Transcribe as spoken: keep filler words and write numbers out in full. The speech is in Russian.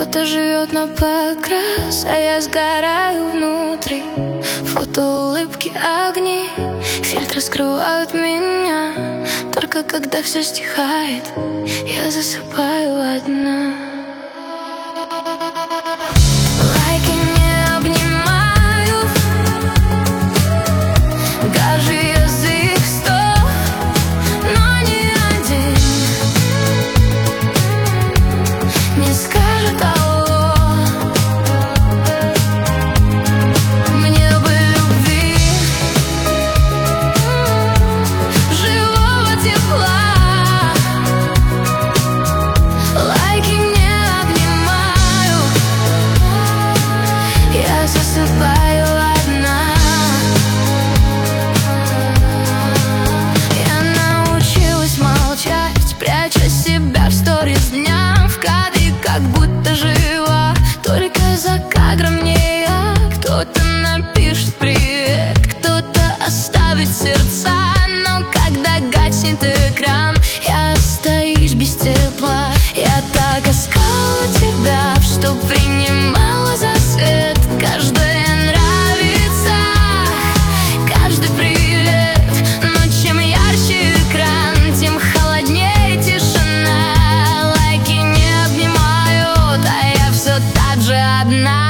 Кто-то живет на подкрас, а я сгораю внутри. Фото, улыбки, огни, фильтры скрывают меня. Только когда все стихает, я засыпаю одна. Лайки не обнимаю, даже язык сто, но ни один не скажет алло. Мне бы любви, живого тепла. Лайки не обнимаю, я засыпаю одна. Я научилась молчать, пряча себя в сторис дня, в кадре как будто жива. Только за кадром не я. Кто-то напишет привет, кто-то оставит сердца, но когда гаснет экран, я остаюсь без тепла. Я так искала тебя, что принимала за свет. Каждая нравится, каждый привет, но чем ярче экран, тем холоднее тишина. Лайки не обнимают, а я все так же одна.